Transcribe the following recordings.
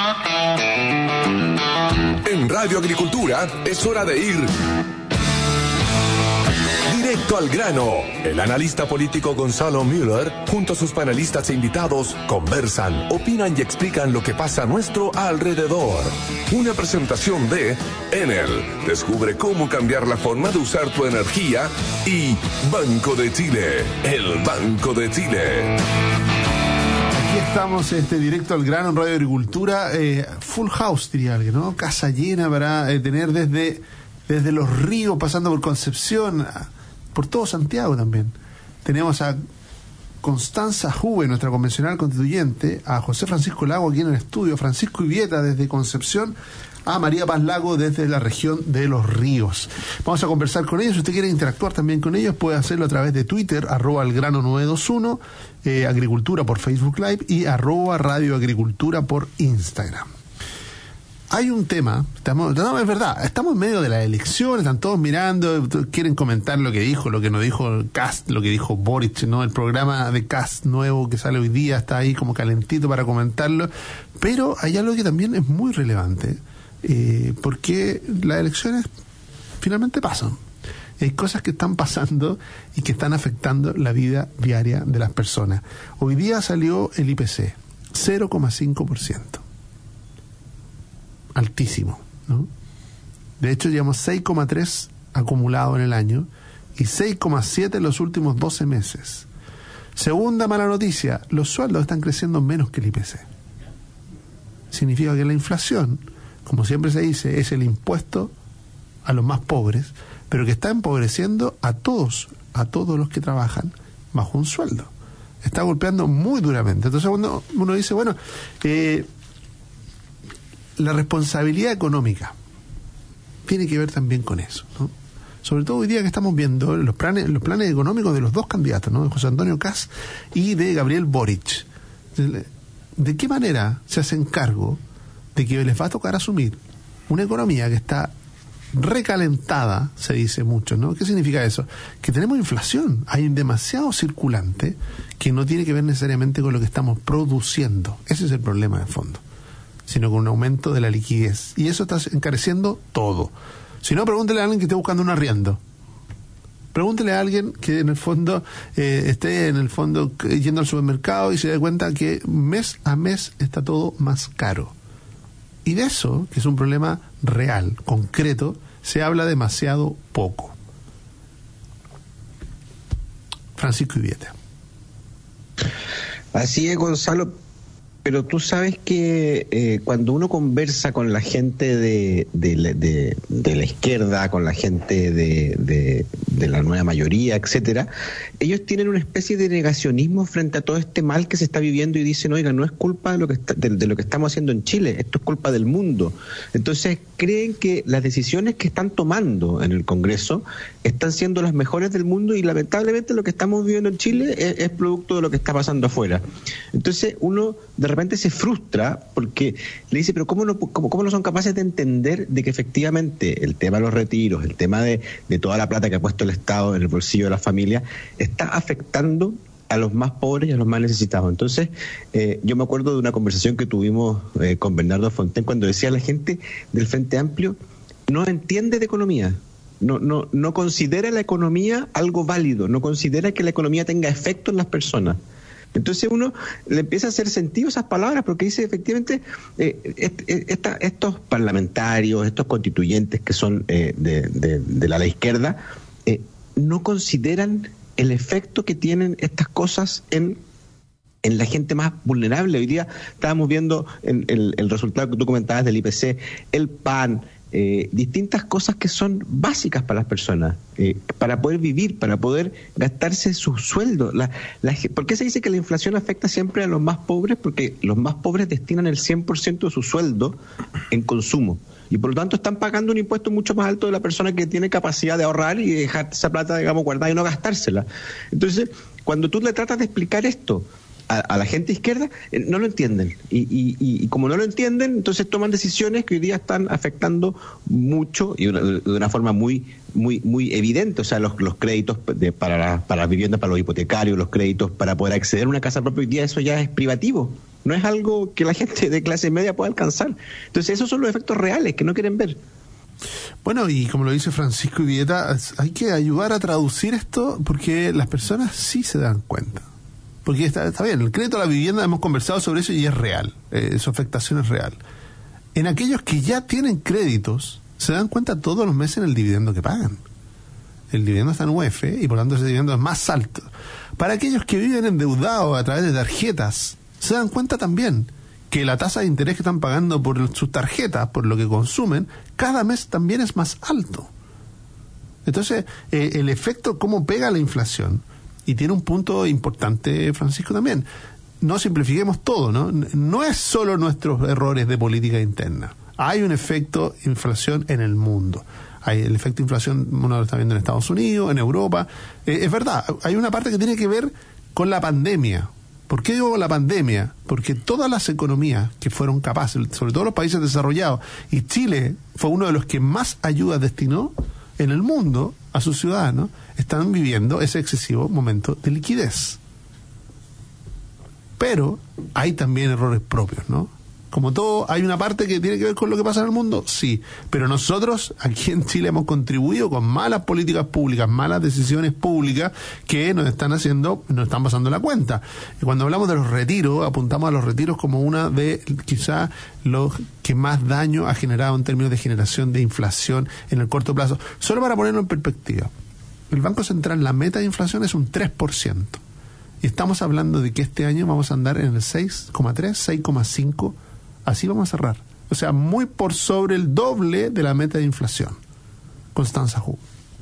En Radio Agricultura es hora de ir directo al grano. El analista político Gonzalo Müller, junto a sus panelistas e invitados, conversan, opinan y explican lo que pasa a nuestro alrededor. Una presentación de Enel. Descubre cómo cambiar la forma de usar tu energía. Y Banco de Chile, el Banco de Chile. Aquí estamos, directo al grano en Radio Agricultura. Full house, diría alguien, ¿no? Casa llena para tener desde Los Ríos, pasando por Concepción, por todo Santiago también. Tenemos a Constanza Juve, nuestra convencional constituyente, a José Francisco Lago aquí en el estudio, Francisco Ibieta desde Concepción, a María Paz Lago desde la región de Los Ríos. Vamos a conversar con ellos. Si usted quiere interactuar también con ellos, puede hacerlo a través de Twitter, @elgrano921, Agricultura por Facebook Live y @Radio Agricultura por Instagram. Hay un tema, es verdad, estamos en medio de las elecciones, están todos mirando, quieren comentar lo que dijo, lo que no dijo Kast, lo que dijo Boric, ¿no? El programa de Kast nuevo que sale hoy día está ahí como calentito para comentarlo, pero hay algo que también es muy relevante, porque las elecciones finalmente pasan. Hay cosas que están pasando y que están afectando la vida diaria de las personas. Hoy día salió el IPC, 0,5%. Altísimo, ¿no? De hecho, llevamos 6,3 acumulado en el año y 6,7 en los últimos 12 meses. Segunda mala noticia, los sueldos están creciendo menos que el IPC. Significa que la inflación, como siempre se dice, es el impuesto a los más pobres, pero que está empobreciendo a todos los que trabajan bajo un sueldo. Está golpeando muy duramente. Entonces uno dice, bueno, la responsabilidad económica tiene que ver también con eso, ¿no? Sobre todo hoy día que estamos viendo los planes económicos de los dos candidatos, ¿no? De José Antonio Kast y de Gabriel Boric. ¿De qué manera se hacen cargo de que les va a tocar asumir una economía que está recalentada, se dice mucho, ¿no? ¿Qué significa eso? Que tenemos inflación, hay demasiado circulante que no tiene que ver necesariamente con lo que estamos produciendo. Ese es el problema de fondo, sino con un aumento de la liquidez. Y eso está encareciendo todo. Si no, pregúntele a alguien que esté buscando un arriendo. Pregúntele a alguien que en el fondo esté yendo al supermercado y se dé cuenta que mes a mes está todo más caro. Y de eso, que es un problema real, concreto, se habla demasiado poco. Francisco Ibieta. Así es, Gonzalo. Pero tú sabes que cuando uno conversa con la gente de la izquierda, con la gente de la nueva mayoría, etcétera, ellos tienen una especie de negacionismo frente a todo este mal que se está viviendo y dicen, oiga, no es culpa de lo que estamos haciendo en Chile, esto es culpa del mundo. Entonces creen que las decisiones que están tomando en el Congreso están siendo las mejores del mundo y lamentablemente lo que estamos viviendo en Chile es producto de lo que está pasando afuera. Entonces uno de repente se frustra porque le dice, pero ¿cómo no son capaces de entender de que efectivamente el tema de los retiros, el tema de toda la plata que ha puesto el Estado en el bolsillo de las familias, está afectando a los más pobres y a los más necesitados? Entonces, yo me acuerdo de una conversación que tuvimos con Bernardo Fontaine cuando decía, la gente del Frente Amplio no entiende de economía. No considera la economía algo válido, no considera que la economía tenga efecto en las personas. Entonces uno le empieza a hacer sentido esas palabras porque dice, efectivamente, estos parlamentarios, estos constituyentes que son de la izquierda, no consideran el efecto que tienen estas cosas en la gente más vulnerable. Hoy día estábamos viendo el resultado que tú comentabas del IPC, el PAN, distintas cosas que son básicas para las personas, para poder vivir, para poder gastarse su sueldo. ¿Por qué se dice que la inflación afecta siempre a los más pobres? Porque los más pobres destinan el 100% de su sueldo en consumo y por lo tanto están pagando un impuesto mucho más alto de la persona que tiene capacidad de ahorrar y dejar esa plata, digamos, guardada y no gastársela. Entonces, cuando tú le tratas de explicar esto a la gente izquierda, no lo entienden y como no lo entienden, entonces toman decisiones que hoy día están afectando mucho y de una forma muy evidente. O sea, los créditos para las viviendas, para los hipotecarios, los créditos para poder acceder a una casa propia, hoy día eso ya es privativo. no es algo que la gente de clase media pueda alcanzar. Entonces esos son los efectos reales que no quieren ver. Bueno, y como lo dice Francisco Vieta, hay que ayudar a traducir esto porque las personas sí se dan cuenta. Porque está bien, el crédito a la vivienda, hemos conversado sobre eso y es real, su afectación es real. En aquellos que ya tienen créditos, se dan cuenta todos los meses en el dividendo que pagan. El dividendo está en UF y por lo tanto ese dividendo es más alto. Para aquellos que viven endeudados a través de tarjetas, se dan cuenta también que la tasa de interés que están pagando por sus tarjetas, por lo que consumen, cada mes también es más alto. Entonces, el efecto, cómo pega la inflación, y tiene un punto importante, Francisco, también. No simplifiquemos todo, ¿no? No es solo nuestros errores de política interna. Hay un efecto inflación en el mundo. Hay el efecto inflación, uno lo está viendo en Estados Unidos, en Europa. Es verdad, hay una parte que tiene que ver con la pandemia. ¿Por qué digo la pandemia? Porque todas las economías que fueron capaces, sobre todo los países desarrollados, y Chile fue uno de los que más ayuda destinó en el mundo a sus ciudadanos, están viviendo ese excesivo momento de liquidez. Pero hay también errores propios, ¿no? Como todo, hay una parte que tiene que ver con lo que pasa en el mundo, sí, pero nosotros aquí en Chile hemos contribuido con malas políticas públicas, malas decisiones públicas que nos están pasando la cuenta. Y cuando hablamos de los retiros, apuntamos a los retiros como una de quizá los que más daño ha generado en términos de generación de inflación en el corto plazo. Solo para ponerlo en perspectiva, el Banco Central, la meta de inflación es un 3%. Y estamos hablando de que este año vamos a andar en el 6,3, 6,5%. Así vamos a cerrar. O sea, muy por sobre el doble de la meta de inflación. Constanza Hu.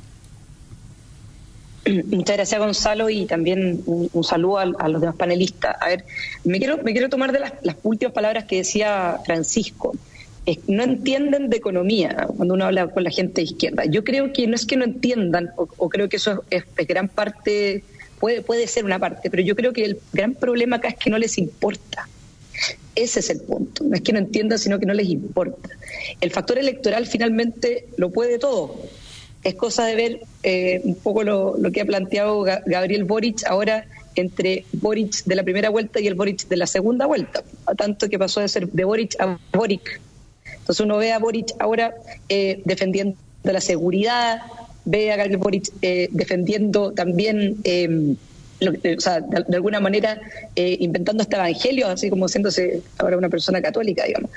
Muchas gracias, Gonzalo, y también un saludo a los demás panelistas. A ver, me quiero tomar de las últimas palabras que decía Francisco. No entienden de economía cuando uno habla con la gente de izquierda. Yo creo que no es que no entiendan, o creo que eso es gran parte, puede ser una parte, pero yo creo que el gran problema acá es que no les importa. Ese es el punto. No es que no entiendan, sino que no les importa. El factor electoral finalmente lo puede todo. Es cosa de ver un poco lo que ha planteado Gabriel Boric ahora entre Boric de la primera vuelta y el Boric de la segunda vuelta. A tanto que pasó de ser de Boric a Boric. Entonces uno ve a Boric ahora defendiendo la seguridad, ve a Gabriel Boric defendiendo también... de alguna manera inventando este evangelio, así como siéndose ahora una persona católica, digamos.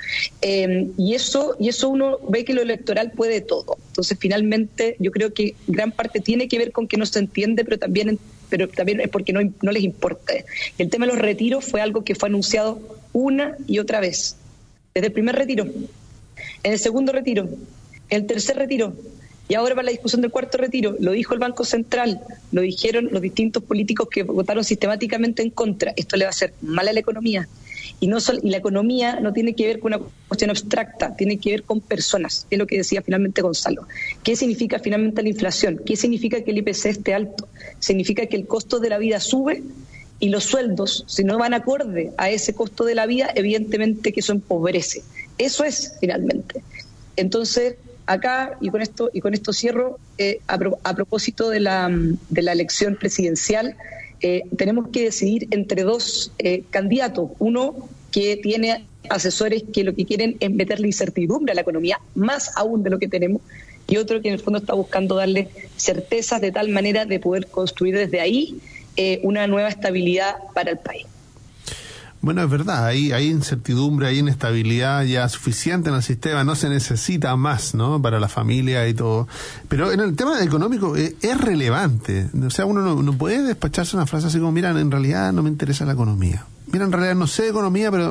Y eso uno ve que lo electoral puede todo. Entonces, finalmente, yo creo que gran parte tiene que ver con que no se entiende, pero también es porque no les importa. El tema de los retiros fue algo que fue anunciado una y otra vez. Desde el primer retiro, en el segundo retiro, en el tercer retiro, y ahora para la discusión del cuarto retiro, lo dijo el Banco Central, lo dijeron los distintos políticos que votaron sistemáticamente en contra. Esto le va a hacer mal a la economía. Y la economía no tiene que ver con una cuestión abstracta, tiene que ver con personas, que es lo que decía finalmente Gonzalo. ¿Qué significa finalmente la inflación? ¿Qué significa que el IPC esté alto? Significa que el costo de la vida sube y los sueldos, si no van acorde a ese costo de la vida, evidentemente que eso empobrece. Eso es finalmente. Entonces... acá, y con esto cierro, a propósito de la elección presidencial, tenemos que decidir entre dos candidatos. Uno que tiene asesores que lo que quieren es meterle incertidumbre a la economía, más aún de lo que tenemos, y otro que en el fondo está buscando darle certezas de tal manera de poder construir desde ahí una nueva estabilidad para el país. Bueno, es verdad, hay incertidumbre, hay inestabilidad ya suficiente en el sistema, no se necesita más, ¿no?, para la familia y todo. Pero en el tema económico es relevante. O sea, uno no puede despacharse una frase así como, mira, en realidad no me interesa la economía. Mira, en realidad no sé de economía, pero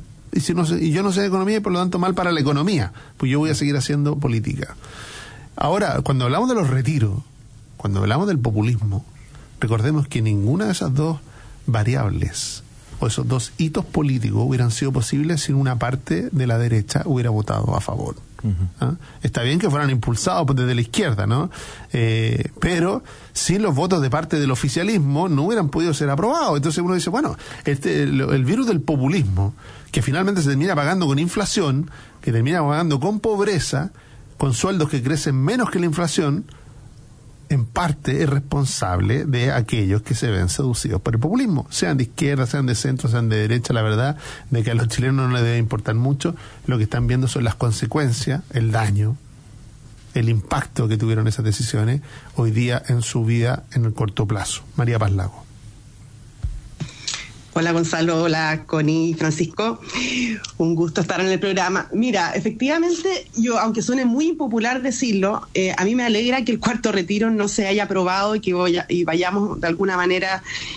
y yo no sé de economía y por lo tanto mal para la economía, pues yo voy a seguir haciendo política. Ahora, cuando hablamos de los retiros, cuando hablamos del populismo, recordemos que ninguna de esas dos variables o esos dos hitos políticos hubieran sido posibles si una parte de la derecha hubiera votado a favor. ¿Ah? Está bien que fueran impulsados desde la izquierda, ¿no? Pero sin los votos de parte del oficialismo no hubieran podido ser aprobados. Entonces uno dice, bueno, el virus del populismo, que finalmente se termina pagando con inflación, que termina pagando con pobreza, con sueldos que crecen menos que la inflación, en parte es responsable de aquellos que se ven seducidos por el populismo, sean de izquierda, sean de centro, sean de derecha. La verdad de que a los chilenos no les debe importar mucho, lo que están viendo son las consecuencias, el daño, el impacto que tuvieron esas decisiones hoy día en su vida en el corto plazo. María Paz Lago. Hola Gonzalo, hola Connie, Francisco, un gusto estar en el programa. Mira, efectivamente, yo, aunque suene muy impopular decirlo, a mí me alegra que el cuarto retiro no se haya aprobado y que vayamos de alguna manera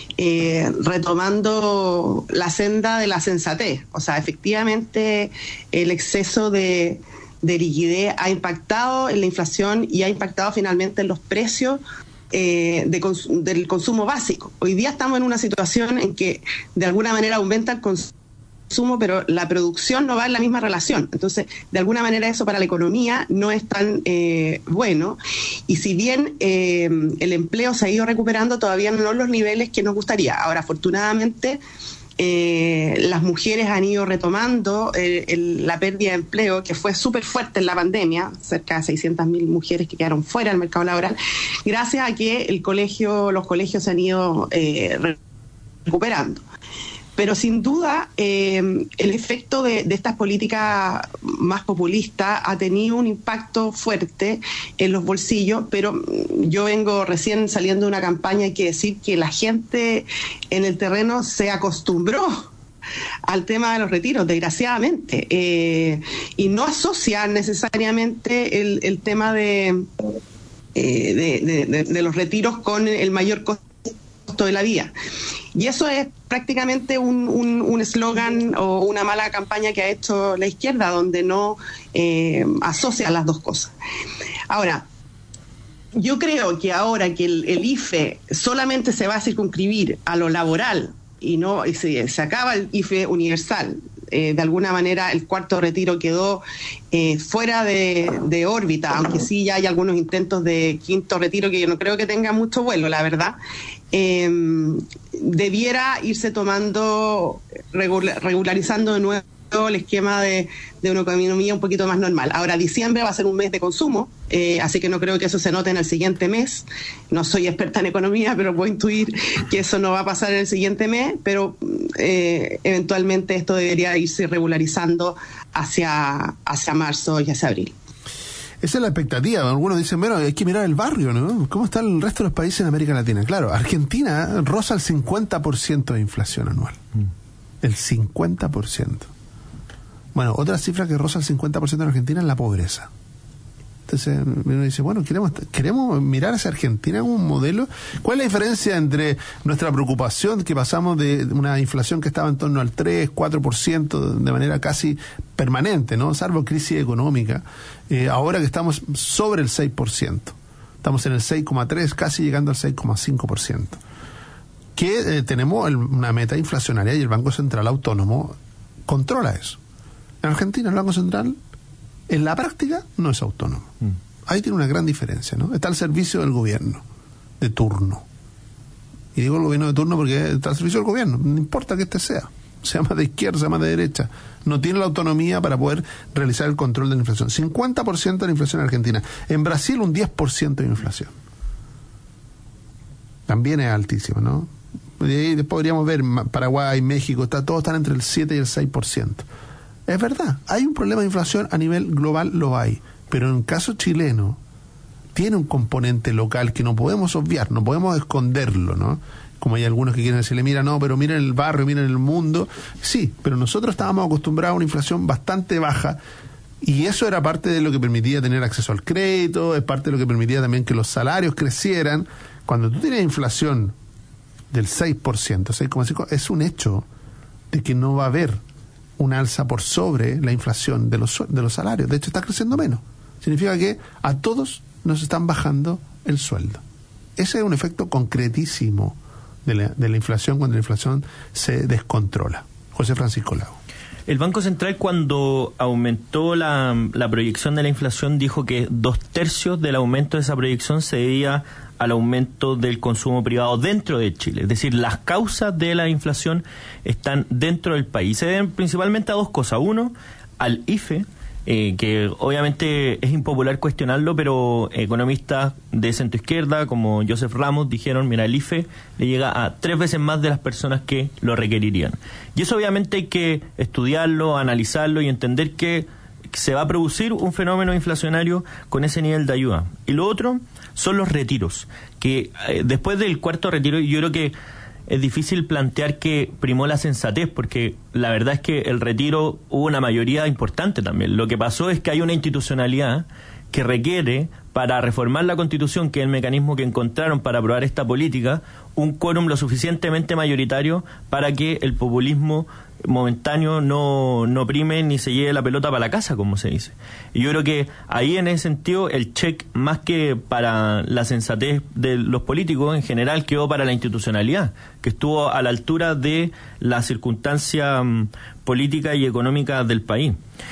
retomando la senda de la sensatez. O sea, efectivamente el exceso de liquidez ha impactado en la inflación y ha impactado finalmente en los precios del consumo básico. Hoy día estamos en una situación en que de alguna manera aumenta el consumo, pero la producción no va en la misma relación. Entonces, de alguna manera eso para la economía no es tan bueno. Y si bien el empleo se ha ido recuperando, todavía no los niveles que nos gustaría. Ahora, afortunadamente, las mujeres han ido retomando la pérdida de empleo, que fue súper fuerte en la pandemia, cerca de 600.000 mujeres que quedaron fuera del mercado laboral, gracias a que los colegios se han ido recuperando. Pero sin duda el efecto de estas políticas más populistas ha tenido un impacto fuerte en los bolsillos, pero yo vengo recién saliendo de una campaña, hay que decir que la gente en el terreno se acostumbró al tema de los retiros, desgraciadamente, y no asocia necesariamente el tema de los retiros con el mayor costo de la vida. Y eso es prácticamente un eslogan o una mala campaña que ha hecho la izquierda, donde no asocia las dos cosas. Ahora, yo creo que ahora que el IFE solamente se va a circunscribir a lo laboral y se acaba el IFE universal, de alguna manera el cuarto retiro quedó fuera de órbita, aunque sí ya hay algunos intentos de quinto retiro que yo no creo que tenga mucho vuelo, la verdad. Debiera irse tomando, regularizando de nuevo el esquema de una economía un poquito más normal. Ahora, diciembre va a ser un mes de consumo, así que no creo que eso se note en el siguiente mes. No soy experta en economía, pero puedo intuir que eso no va a pasar en el siguiente mes, pero eventualmente esto debería irse regularizando hacia marzo y hacia abril. Esa es la expectativa. Algunos dicen, bueno, hay que mirar el barrio, ¿no? ¿Cómo está el resto de los países en América Latina? Claro, Argentina roza el 50% de inflación anual. El 50%. Bueno, otra cifra que roza el 50% en Argentina es la pobreza. Entonces uno dice, bueno, queremos mirar hacia Argentina como un modelo. ¿Cuál es la diferencia entre nuestra preocupación, que pasamos de una inflación que estaba en torno al 3, 4% de manera casi permanente, ¿no? Salvo crisis económica, ahora que estamos sobre el 6%, estamos en el 6,3, casi llegando al 6,5%, que tenemos una meta inflacionaria y el Banco Central Autónomo controla eso. En Argentina el Banco Central en la práctica no es autónomo. Ahí tiene una gran diferencia, ¿no? Está al servicio del gobierno de turno. Y digo el gobierno de turno porque está al servicio del gobierno, no importa que este sea más de izquierda, sea más de derecha. No tiene la autonomía para poder realizar el control de la inflación. 50% de la inflación en Argentina. En Brasil un 10% de inflación. También es altísimo, ¿no? Y ahí podríamos ver Paraguay, México, todos están entre el 7 y el 6%. Es verdad, hay un problema de inflación a nivel global, lo hay, pero en el caso chileno tiene un componente local que no podemos obviar, no podemos esconderlo, ¿no? Como hay algunos que quieren decirle, mira, no, pero miren el barrio, miren el mundo. Sí, pero nosotros estábamos acostumbrados a una inflación bastante baja y eso era parte de lo que permitía tener acceso al crédito, es parte de lo que permitía también que los salarios crecieran. Cuando tú tienes inflación del 6%, 6,5%, es un hecho de que no va a haber una alza por sobre la inflación de los salarios. De hecho, está creciendo menos. Significa que a todos nos están bajando el sueldo. Ese es un efecto concretísimo de la inflación cuando la inflación se descontrola. José Francisco Lago. El Banco Central, cuando aumentó la proyección de la inflación, dijo que 2/3 del aumento de esa proyección se debía al aumento del consumo privado dentro de Chile. Es decir, las causas de la inflación están dentro del país. Se deben principalmente a dos cosas. Uno, al IFE, que obviamente es impopular cuestionarlo, pero economistas de centroizquierda como Joseph Ramos dijeron, mira, el IFE le llega a 3 veces más de las personas que lo requerirían. Y eso obviamente hay que estudiarlo, analizarlo y entender que se va a producir un fenómeno inflacionario con ese nivel de ayuda. Y lo otro son los retiros, que después del cuarto retiro yo creo que es difícil plantear que primó la sensatez, porque la verdad es que el retiro hubo una mayoría importante también. Lo que pasó es que hay una institucionalidad que requiere, para reformar la Constitución, que es el mecanismo que encontraron para aprobar esta política, un quórum lo suficientemente mayoritario para que el populismo momentáneo no prime ni se lleve la pelota para la casa, como se dice. Y yo creo que ahí, en ese sentido, el check, más que para la sensatez de los políticos en general, quedó para la institucionalidad, que estuvo a la altura de la circunstancia política y económica del país.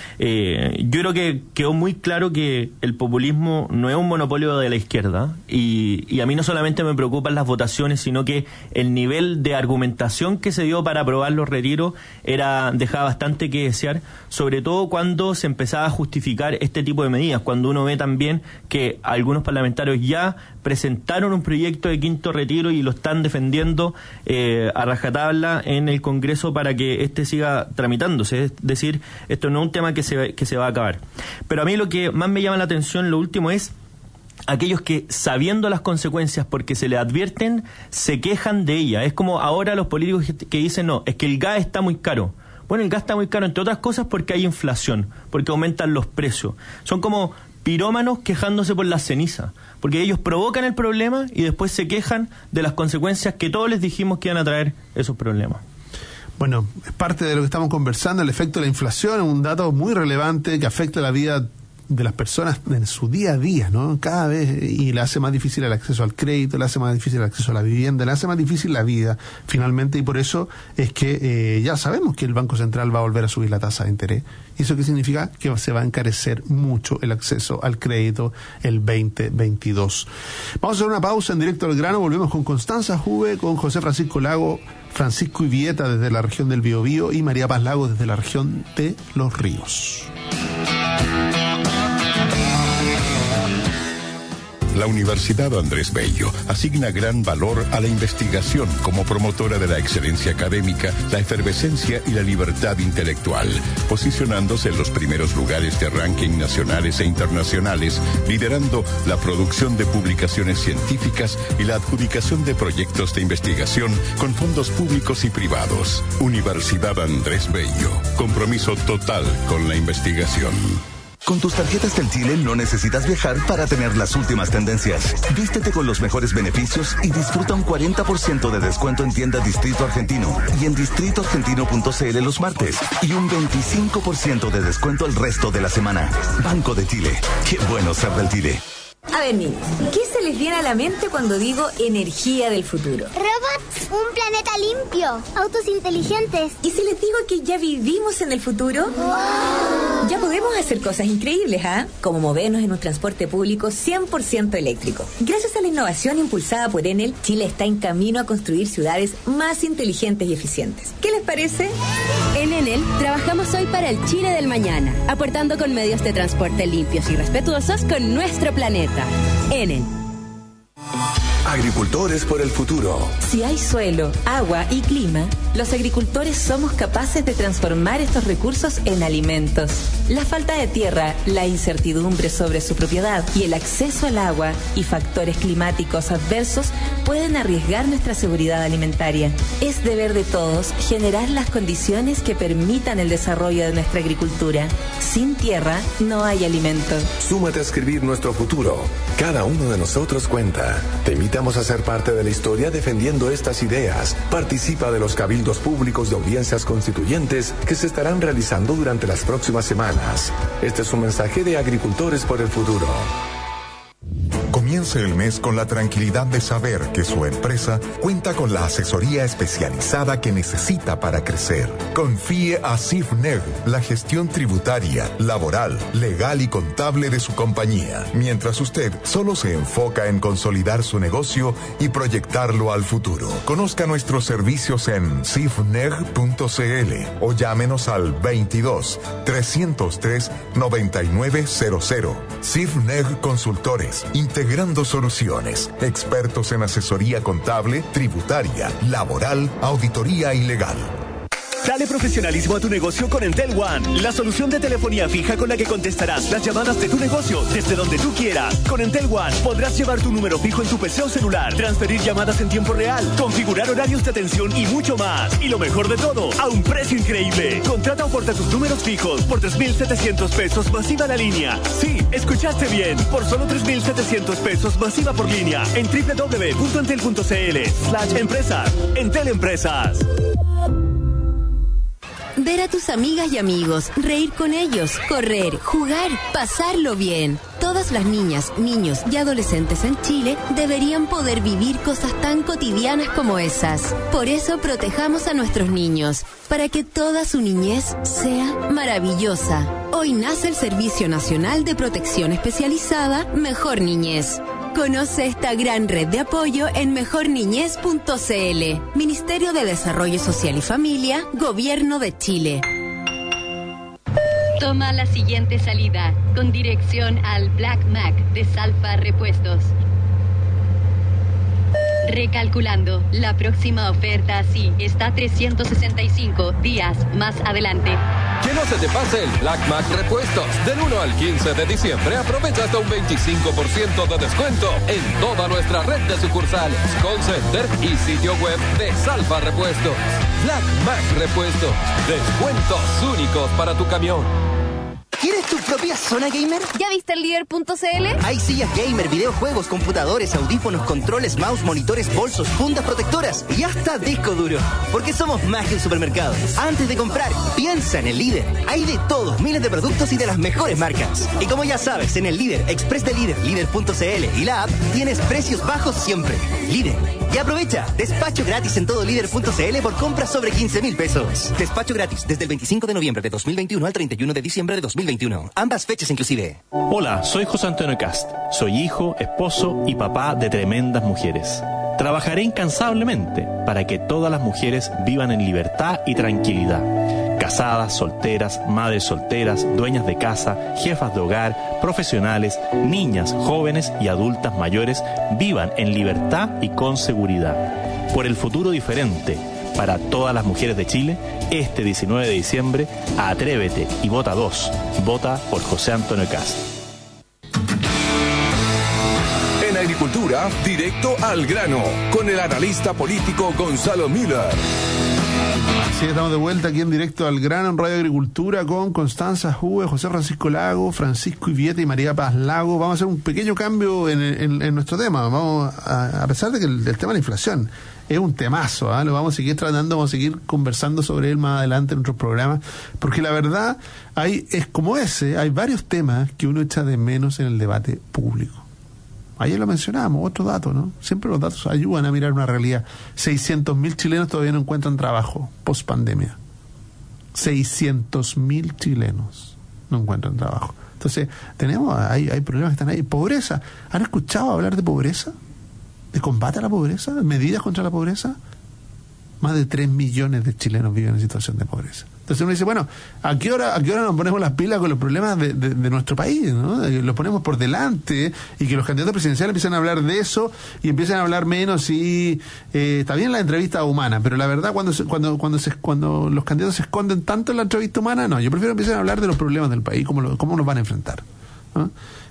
Yo creo que quedó muy claro que el populismo no es un monopolio de la izquierda, y a mí no solamente me preocupan las votaciones, sino que el nivel de argumentación que se dio para aprobar los retiros dejaba bastante que desear, sobre todo cuando se empezaba a justificar este tipo de medidas, cuando uno ve también que algunos parlamentarios ya presentaron un proyecto de quinto retiro y lo están defendiendo a rajatabla en el Congreso para que este siga tramitándose. Es decir, esto no es un tema que se va a acabar. Pero a mí lo que más me llama la atención, lo último, es aquellos que, sabiendo las consecuencias porque se les advierten, se quejan de ella. Es como ahora los políticos que dicen, no, es que el gas está muy caro. Bueno, el gas está muy caro, entre otras cosas, porque hay inflación, porque aumentan los precios. Son como pirómanos quejándose por la ceniza, porque ellos provocan el problema y después se quejan de las consecuencias que todos les dijimos que iban a traer esos problemas. Bueno, es parte de lo que estamos conversando, el efecto de la inflación, un dato muy relevante que afecta la vida de las personas en su día a día, ¿no? Cada vez, y le hace más difícil el acceso al crédito, le hace más difícil el acceso a la vivienda, le hace más difícil la vida, finalmente, y por eso es que ya sabemos que el Banco Central va a volver a subir la tasa de interés. ¿Y eso qué significa? Que se va a encarecer mucho el acceso al crédito el 2022. Vamos a hacer una pausa en Directo al Grano, volvemos con Constanza Juve, con José Francisco Lago, Francisco Ivieta desde la región del Biobío y María Paz Lago desde la región de Los Ríos. La Universidad Andrés Bello asigna gran valor a la investigación como promotora de la excelencia académica, la efervescencia y la libertad intelectual, posicionándose en los primeros lugares de ranking nacionales e internacionales, liderando la producción de publicaciones científicas y la adjudicación de proyectos de investigación con fondos públicos y privados. Universidad Andrés Bello, compromiso total con la investigación. Con tus tarjetas del Chile no necesitas viajar para tener las últimas tendencias. Vístete con los mejores beneficios y disfruta un 40% de descuento en tienda Distrito Argentino y en distritoargentino.cl los martes y un 25% de descuento el resto de la semana. Banco de Chile. Qué bueno ser del Chile. A ver, niños, ¿qué se les viene a la mente cuando digo energía del futuro? Robots, un planeta limpio, autos inteligentes. ¿Y si les digo que ya vivimos en el futuro? ¡Wow! Ya podemos hacer cosas increíbles, ¿ah? Como movernos en un transporte público 100% eléctrico. Gracias a la innovación impulsada por Enel, Chile está en camino a construir ciudades más inteligentes y eficientes. ¿Qué les parece? En Enel trabajamos hoy para el Chile del mañana, aportando con medios de transporte limpios y respetuosos con nuestro planeta. Enel. Agricultores por el futuro. Si hay suelo, agua y clima, los agricultores somos capaces de transformar estos recursos en alimentos. La falta de tierra, la incertidumbre sobre su propiedad y el acceso al agua y factores climáticos adversos pueden arriesgar nuestra seguridad alimentaria. Es deber de todos generar las condiciones que permitan el desarrollo de nuestra agricultura. Sin tierra no hay alimento. Súmate a escribir nuestro futuro. Cada uno de nosotros cuenta. Te invitamos a ser parte de la historia defendiendo estas ideas. Participa de los cabildos públicos de audiencias constituyentes que se estarán realizando durante las próximas semanas. Este es un mensaje de Agricultores por el Futuro. Comience el mes con la tranquilidad de saber que su empresa cuenta con la asesoría especializada que necesita para crecer. Confíe a CIFNEG la gestión tributaria, laboral, legal y contable de su compañía, mientras usted solo se enfoca en consolidar su negocio y proyectarlo al futuro. Conozca nuestros servicios en cifneg.cl o llámenos al 22 303 9900. CIFNEG Consultores, integrando soluciones, expertos en asesoría contable, tributaria, laboral, auditoría y legal. Dale profesionalismo a tu negocio con Entel One, la solución de telefonía fija con la que contestarás las llamadas de tu negocio desde donde tú quieras. Con Entel One podrás llevar tu número fijo en tu PC o celular, transferir llamadas en tiempo real, configurar horarios de atención y mucho más. Y lo mejor de todo, a un precio increíble. Contrata o porta tus números fijos por 3.700 pesos masiva la línea. Sí, escuchaste bien, por solo 3.700 pesos masiva por línea en www.entel.cl/empresas. Entel Empresas. Ver a tus amigas y amigos, reír con ellos, correr, jugar, pasarlo bien. Todas las niñas, niños y adolescentes en Chile deberían poder vivir cosas tan cotidianas como esas. Por eso protejamos a nuestros niños, para que toda su niñez sea maravillosa. Hoy nace el Servicio Nacional de Protección Especializada Mejor Niñez. Conoce esta gran red de apoyo en mejorniñez.cl. Ministerio de Desarrollo Social y Familia, Gobierno de Chile. Toma la siguiente salida, con dirección al Black Mac de Salfa Repuestos. Recalculando, la próxima oferta sí está 365 días más adelante. Que no se te pase el Black Mac Repuestos. Del 1 al 15 de diciembre aprovecha hasta un 25% de descuento en toda nuestra red de sucursales, call center y sitio web de Salfa Repuestos. Black Mac Repuestos. Descuentos únicos para tu camión. ¿Quieres tu propia zona gamer? ¿Ya viste el líder.cl? Hay sillas gamer, videojuegos, computadores, audífonos, controles, mouse, monitores, bolsos, fundas protectoras y hasta disco duro. Porque somos más que un supermercado. Antes de comprar, piensa en el líder. Hay de todos, miles de productos y de las mejores marcas. Y como ya sabes, en el líder, Express de líder, líder.cl y la app, tienes precios bajos siempre. Líder. Y aprovecha, despacho gratis en todo líder.cl por compras sobre 15.000 pesos. Despacho gratis desde el 25 de noviembre de 2021 al 31 de diciembre de 2021. Ambas fechas inclusive. Hola, soy José Antonio Cast. Soy hijo, esposo y papá de tremendas mujeres. Trabajaré incansablemente para que todas las mujeres vivan en libertad y tranquilidad. Casadas, solteras, madres solteras, dueñas de casa, jefas de hogar, profesionales, niñas, jóvenes y adultas mayores vivan en libertad y con seguridad. Por el futuro diferente para todas las mujeres de Chile, este 19 de diciembre, atrévete y vota 2. Vota por José Antonio Cast. En Agricultura, directo al grano, con el analista político Gonzalo Müller. Así estamos de vuelta aquí en Directo al Grano en Radio Agricultura con Constanza Juve, José Francisco Lago, Francisco Ivieta y María Paz Lago. Vamos a hacer un pequeño cambio en nuestro tema. Vamos a pesar de que el tema de la inflación es un temazo, lo vamos a seguir tratando, vamos a seguir conversando sobre él más adelante en otros programas, porque la verdad hay varios temas que uno echa de menos en el debate público. Ayer lo mencionábamos, otro dato, ¿no? Siempre los datos ayudan a mirar una realidad. 600.000 chilenos todavía no encuentran trabajo post pandemia. 600.000 chilenos no encuentran trabajo. Entonces, hay problemas que están ahí. Pobreza. ¿Han escuchado hablar de pobreza? ¿De combate a la pobreza? ¿Medidas contra la pobreza? Más de 3 millones de chilenos viven en situación de pobreza. Entonces uno dice, bueno, ¿a qué hora nos ponemos las pilas con los problemas de nuestro país, ¿no? Los ponemos por delante y que los candidatos presidenciales empiezan a hablar de eso y empiezan a hablar menos y está bien la entrevista humana, pero la verdad cuando los candidatos se esconden tanto en la entrevista humana, no, yo prefiero empezar a hablar de los problemas del país, cómo nos van a enfrentar, ¿no?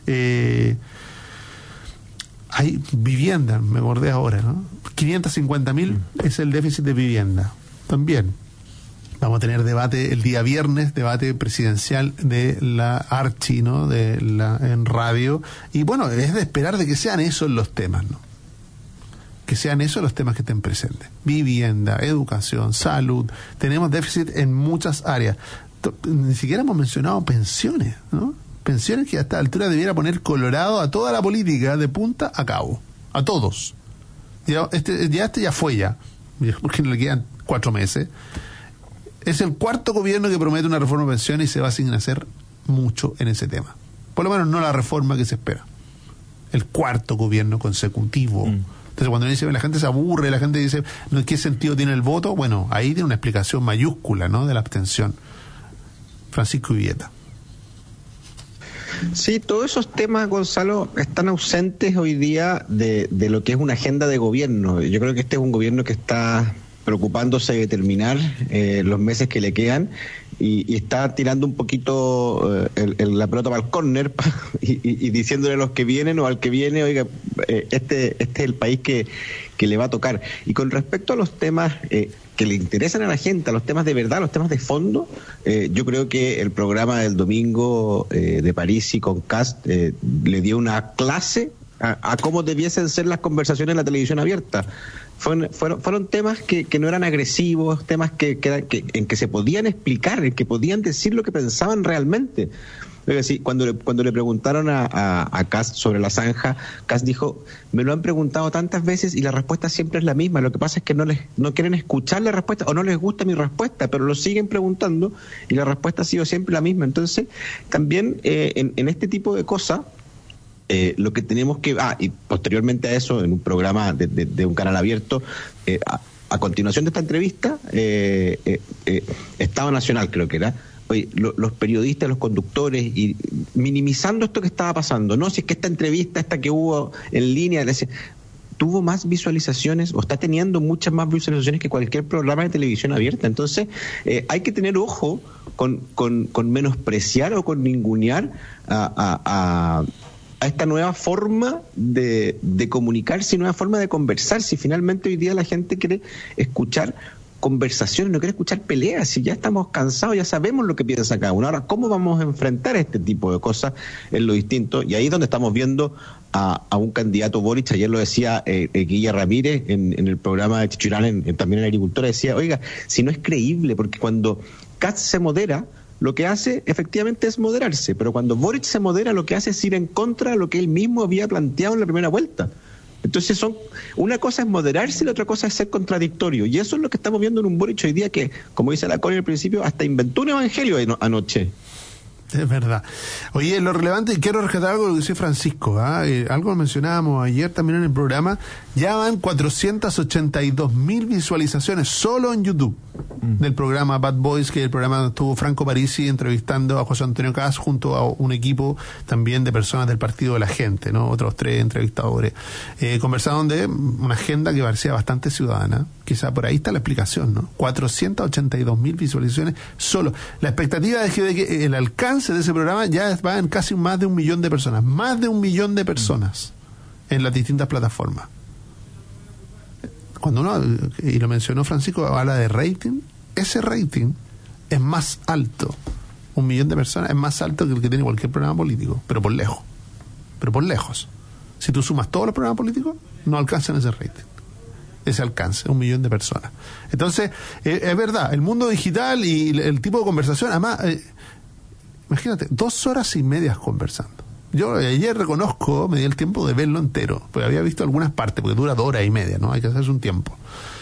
Hay vivienda, me acordé ahora, ¿no? 550.000 es el déficit de vivienda. También vamos a tener debate el día viernes, debate presidencial de la Archi, ¿no? En radio. Y bueno, es de esperar de que sean esos los temas, ¿no? Que sean esos los temas que estén presentes. Vivienda, educación, salud. Tenemos déficit en muchas áreas. Ni siquiera hemos mencionado pensiones, ¿no? pensiones que a esta altura debiera poner colorado a toda la política de punta a cabo, a todos. Este ya fue porque le quedan 4 meses. Es el cuarto gobierno que promete una reforma de pensiones y se va sin hacer mucho en ese tema. Por lo menos no la reforma que se espera. El cuarto gobierno consecutivo. Entonces cuando dice la gente se aburre, la gente dice, ¿no? ¿Qué sentido tiene el voto? Bueno, ahí tiene una explicación mayúscula, ¿no?, de la abstención. Francisco Vivieta. Sí, todos esos temas, Gonzalo, están ausentes hoy día de lo que es una agenda de gobierno. Yo creo que este es un gobierno que está preocupándose de terminar los meses que le quedan y está tirando un poquito la pelota para el córner y diciéndole a los que vienen o al que viene, oiga, este es el país que le va a tocar. Y con respecto a los temas que le interesan a la gente, a los temas de verdad, a los temas de fondo, yo creo que el programa del domingo de Parisi con Kast le dio una clase a cómo debiesen ser las conversaciones en la televisión abierta. Fueron temas que no eran agresivos, temas en que se podían explicar, en que podían decir lo que pensaban realmente. Sí, cuando le preguntaron a Kast sobre la zanja, Kast dijo, me lo han preguntado tantas veces y la respuesta siempre es la misma. Lo que pasa es que no quieren escuchar la respuesta o no les gusta mi respuesta, pero lo siguen preguntando y la respuesta ha sido siempre la misma. Entonces, también en este tipo de cosas, lo que tenemos que... y posteriormente a eso, en un programa de un canal abierto, a continuación de esta entrevista, Estado Nacional creo que era, oye, los periodistas, los conductores, y minimizando esto que estaba pasando, no, si es que esta entrevista, esta que hubo en línea, tuvo más visualizaciones o está teniendo muchas más visualizaciones que cualquier programa de televisión abierta. Entonces, hay que tener ojo con menospreciar o con ningunear a esta nueva forma de comunicarse y nueva forma de conversar. Si finalmente hoy día la gente quiere escuchar conversaciones, no quiere escuchar peleas, si ya estamos cansados, ya sabemos lo que piensa cada uno. Ahora, ¿cómo vamos a enfrentar este tipo de cosas en lo distinto? Y ahí es donde estamos viendo a un candidato Boric. Ayer lo decía Guilla Ramírez en el programa de Chichurán, también en Agricultura, decía, oiga, si no es creíble, porque cuando Kast se modera, lo que hace efectivamente es moderarse, pero cuando Boric se modera, lo que hace es ir en contra de lo que él mismo había planteado en la primera vuelta. Entonces una cosa es moderarse y la otra cosa es ser contradictorio, y eso es lo que estamos viendo en un Boric hoy día que, como dice la Connie al principio, hasta inventó un evangelio anoche. Es verdad. Oye, lo relevante, quiero rescatar algo de lo que dice Francisco, algo lo mencionábamos ayer también en el programa, ya van 482.000 visualizaciones solo en YouTube del programa Bad Boys, que el programa estuvo Franco Parisi entrevistando a José Antonio Kast junto a un equipo también de personas del Partido de la Gente, ¿no? Otros 3 entrevistadores. Conversaron de una agenda que parecía bastante ciudadana, quizá por ahí está la explicación, ¿no? 482.000 visualizaciones solo. La expectativa es que el alcance de ese programa ya va en casi más de 1 millón de personas, más de 1 millón de personas en las distintas plataformas. Cuando uno, y lo mencionó Francisco, habla de rating, ese rating es más alto, 1 millón de personas es más alto que el que tiene cualquier programa político, pero por lejos. Si tú sumas todos los programas políticos, no alcanzan ese rating, ese alcance, 1 millón de personas. Entonces, es verdad, el mundo digital y el tipo de conversación, además, imagínate, 2 horas y media conversando. Yo ayer reconozco, me di el tiempo de verlo entero, porque había visto algunas partes, porque dura 2 horas y media, ¿no? Hay que hacerse un tiempo.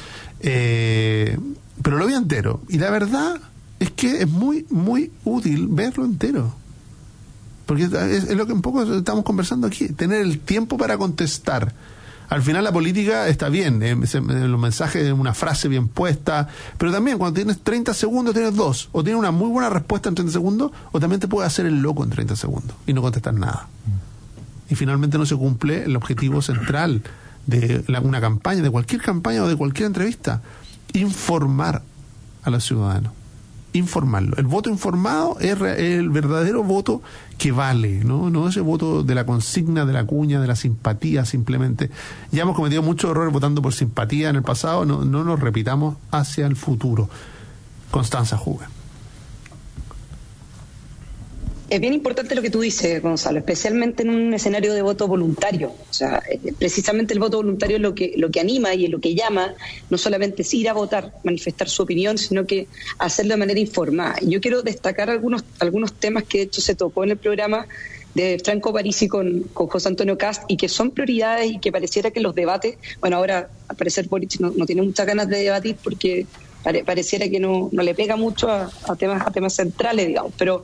Pero lo vi entero, y la verdad es que es muy, muy útil verlo entero. Porque es lo que un poco estamos conversando aquí, tener el tiempo para contestar. Al final la política está bien, los mensajes, una frase bien puesta, pero también cuando tienes 30 segundos tienes 2, o tienes una muy buena respuesta en 30 segundos, o también te puedes hacer el loco en 30 segundos y no contestar nada. Y finalmente no se cumple el objetivo central de una campaña, de cualquier campaña o de cualquier entrevista: informar a los ciudadanos. Informarlo. El voto informado es el verdadero voto que vale, no ese voto de la consigna, de la cuña, de la simpatía simplemente. Ya hemos cometido muchos errores votando por simpatía en el pasado, no nos repitamos hacia el futuro. Constanza Juve. Es bien importante lo que tú dices, Gonzalo, especialmente en un escenario de voto voluntario. O sea, precisamente el voto voluntario es lo que anima y es lo que llama, no solamente es ir a votar, manifestar su opinión, sino que hacerlo de manera informada. Y yo quiero destacar algunos temas que de hecho se tocó en el programa de Franco Parisi con José Antonio Cast y que son prioridades y que pareciera que los debates, bueno, ahora al parecer Boric no tiene muchas ganas de debatir porque pareciera que no le pega mucho a temas centrales, digamos, pero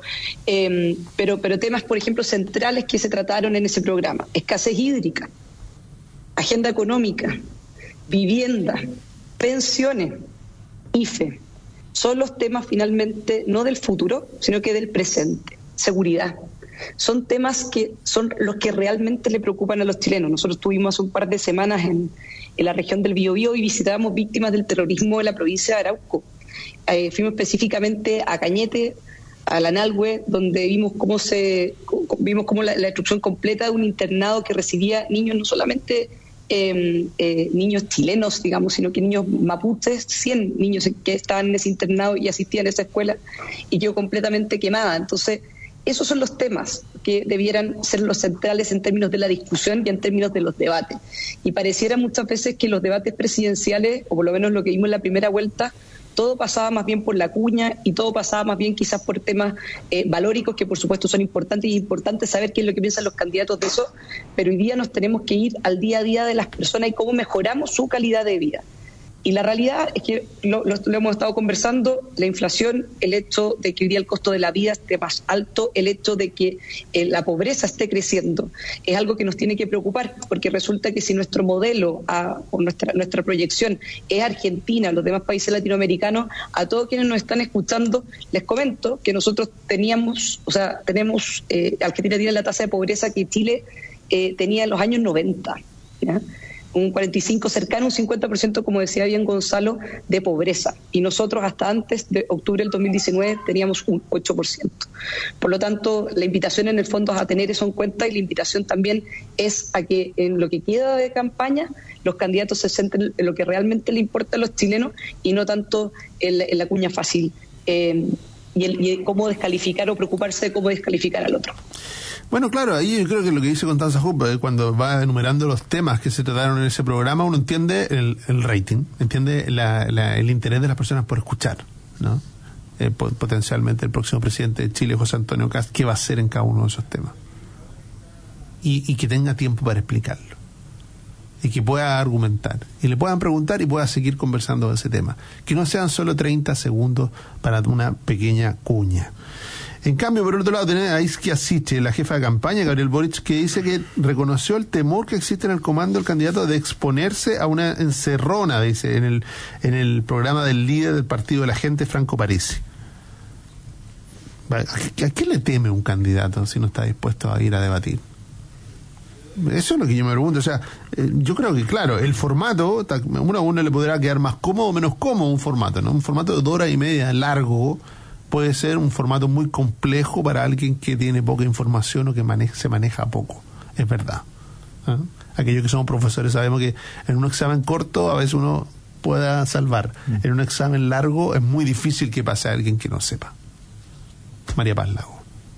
temas, por ejemplo, centrales que se trataron en ese programa: escasez hídrica, agenda económica, vivienda, pensiones, IFE, son los temas finalmente no del futuro, sino que del presente. Seguridad. Son temas que son los que realmente le preocupan a los chilenos. Nosotros estuvimos hace un par de semanas en la región del Biobío y visitábamos víctimas del terrorismo de la provincia de Arauco. Fuimos específicamente a Cañete, a Lanalhue, donde vimos cómo la destrucción completa de un internado que recibía niños, no solamente niños chilenos, digamos, sino que niños mapuches, 100 niños que estaban en ese internado y asistían a esa escuela, y quedó completamente quemada. Entonces, esos son los temas que debieran ser los centrales en términos de la discusión y en términos de los debates. Y pareciera muchas veces que los debates presidenciales, o por lo menos lo que vimos en la primera vuelta, todo pasaba más bien por la cuña y todo pasaba más bien quizás por temas valóricos, que por supuesto son importantes, y es importante saber qué es lo que piensan los candidatos de eso, pero hoy día nos tenemos que ir al día a día de las personas y cómo mejoramos su calidad de vida. Y la realidad es que lo hemos estado conversando: la inflación, el hecho de que hoy día el costo de la vida esté más alto, el hecho de que la pobreza esté creciendo, es algo que nos tiene que preocupar, porque resulta que si nuestro modelo o nuestra proyección es Argentina, los demás países latinoamericanos, a todos quienes nos están escuchando les comento que nosotros tenemos, Argentina tiene la tasa de pobreza que Chile tenía en los años 90, ¿ya? Un 45 cercano, un 50%, como decía bien Gonzalo, de pobreza. Y nosotros hasta antes de octubre del 2019 teníamos un 8%. Por lo tanto, la invitación en el fondo es a tener eso en cuenta, y la invitación también es a que en lo que queda de campaña los candidatos se centren en lo que realmente le importa a los chilenos y no tanto en la cuña fácil y cómo descalificar o preocuparse de cómo descalificar al otro. Bueno, claro, ahí yo creo que lo que dice Constanza Jupp, cuando va enumerando los temas que se trataron en ese programa, uno entiende el rating, entiende el interés de las personas por escuchar, ¿no? Potencialmente el próximo presidente de Chile, José Antonio Cast, qué va a hacer en cada uno de esos temas. Y que tenga tiempo para explicarlo. Y que pueda argumentar. Y le puedan preguntar y pueda seguir conversando de ese tema. Que no sean solo 30 segundos para una pequeña cuña. En cambio, por otro lado, tenemos a Isquia Siche, la jefa de campaña, Gabriel Boric, que dice que reconoció el temor que existe en el comando del candidato de exponerse a una encerrona, dice, en el programa del líder del partido de la gente, Franco Parisi. ¿A qué le teme un candidato si no está dispuesto a ir a debatir? Eso es lo que yo me pregunto. O sea, yo creo que, claro, el formato, uno le podrá quedar más cómodo o menos cómodo un formato, ¿no? Un formato de 2 horas y media largo puede ser un formato muy complejo para alguien que tiene poca información o que se maneja poco. Es verdad. ¿Ah? Aquellos que somos profesores sabemos que en un examen corto a veces uno pueda salvar. En un examen largo es muy difícil que pase a alguien que no sepa. María Paz Lago.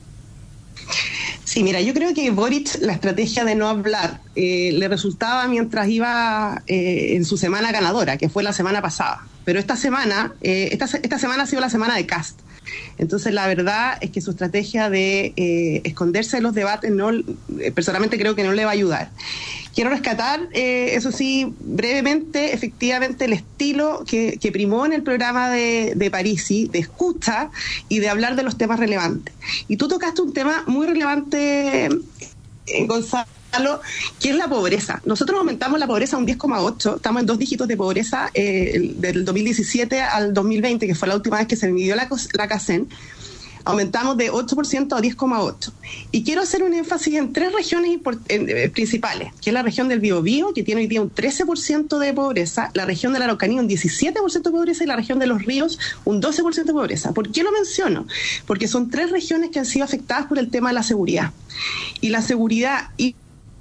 Sí, mira, yo creo que Boric, la estrategia de no hablar le resultaba mientras iba en su semana ganadora, que fue la semana pasada. Pero esta semana ha sido la semana de Cast. Entonces, la verdad es que su estrategia de esconderse de los debates, personalmente creo que no le va a ayudar. Quiero rescatar, eso sí, brevemente, efectivamente, el estilo que primó en el programa de Parisi, de escucha y de hablar de los temas relevantes. Y tú tocaste un tema muy relevante, Gonzalo, que es la pobreza. Nosotros aumentamos la pobreza a un 10,8, estamos en 2 dígitos de pobreza del 2017 al 2020, que fue la última vez que se midió la CACEN. Aumentamos de 8% a 10,8%. Y quiero hacer un énfasis en 3 regiones principales, que es la región del Biobío, que tiene hoy día un 13% de pobreza, la región de la Araucanía un 17% de pobreza y la región de los ríos un 12% de pobreza. ¿Por qué lo menciono? Porque son 3 regiones que han sido afectadas por el tema de la seguridad. Y la seguridad y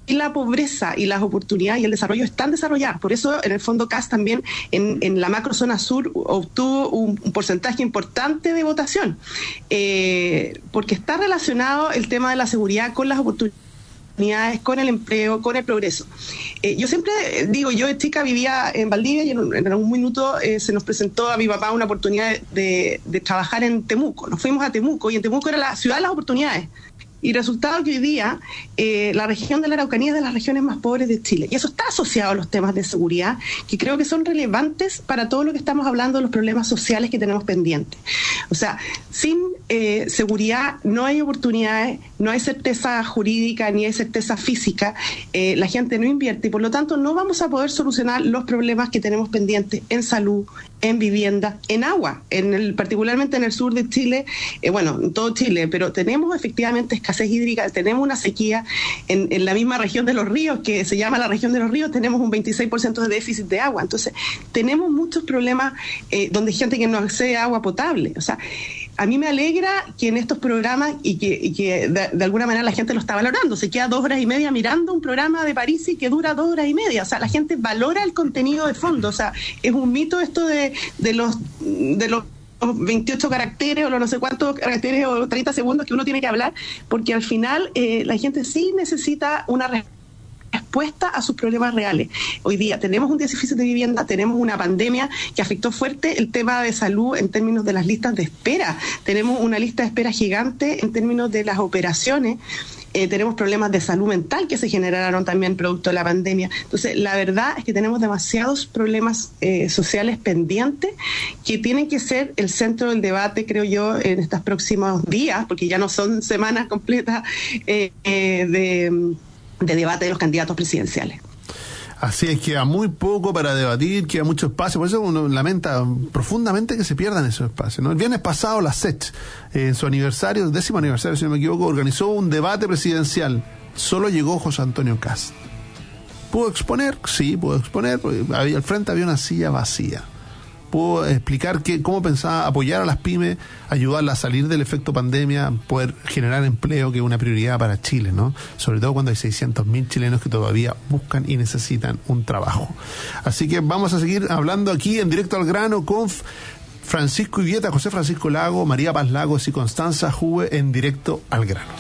la pobreza y las oportunidades y el desarrollo están desarrolladas. Por eso, en el fondo, Kast también en la macrozona sur obtuvo un porcentaje importante de votación, porque está relacionado el tema de la seguridad con las oportunidades, con el empleo, con el progreso. Yo siempre digo, yo de chica vivía en Valdivia y en algún minuto se nos presentó a mi papá una oportunidad de trabajar en Temuco. Nos fuimos a Temuco y en Temuco era la ciudad de las oportunidades. Y resultado que hoy día la región de la Araucanía es de las regiones más pobres de Chile. Y eso está asociado a los temas de seguridad, que creo que son relevantes para todo lo que estamos hablando de los problemas sociales que tenemos pendientes. O sea, sin seguridad no hay oportunidades, no hay certeza jurídica ni hay certeza física. La gente no invierte y por lo tanto no vamos a poder solucionar los problemas que tenemos pendientes en salud, en vivienda, en agua, particularmente en el sur de Chile, bueno, en todo Chile, pero tenemos efectivamente escasez hídrica, tenemos una sequía en la misma región de los ríos, que se llama la región de los ríos, tenemos un 26% de déficit de agua. Entonces, tenemos muchos problemas donde hay gente que no accede a agua potable. O sea, a mí me alegra que en estos programas y que de alguna manera la gente lo está valorando. Se queda 2 horas y media mirando un programa de París y que dura 2 horas y media. O sea, la gente valora el contenido de fondo. O sea, es un mito esto de los 28 caracteres o los no sé cuántos caracteres o 30 segundos que uno tiene que hablar, porque al final la gente sí necesita una respuesta a sus problemas reales. Hoy día tenemos un déficit de vivienda, tenemos una pandemia que afectó fuerte el tema de salud en términos de las listas de espera, tenemos una lista de espera gigante en términos de las operaciones. Tenemos problemas de salud mental que se generaron también producto de la pandemia. Entonces, la verdad es que tenemos demasiados problemas sociales pendientes que tienen que ser el centro del debate, creo yo, en estos próximos días, porque ya no son semanas completas de debate de los candidatos presidenciales. Así es, queda muy poco para debatir, queda mucho espacio, por eso uno lamenta profundamente que se pierdan esos espacios, ¿no? El viernes pasado la SECH, en su aniversario, el 10º aniversario, si no me equivoco, organizó un debate presidencial. Solo llegó José Antonio Kast. ¿Pudo exponer? Sí, pudo exponer, porque al frente había una silla vacía. Pudo explicar cómo pensaba apoyar a las pymes, ayudarlas a salir del efecto pandemia, poder generar empleo, que es una prioridad para Chile, ¿no? Sobre todo cuando hay 600.000 chilenos que todavía buscan y necesitan un trabajo. Así que vamos a seguir hablando aquí en Directo al Grano con Francisco Iveta, José Francisco Lago, María Paz Lagos y Constanza Juve en Directo al Grano.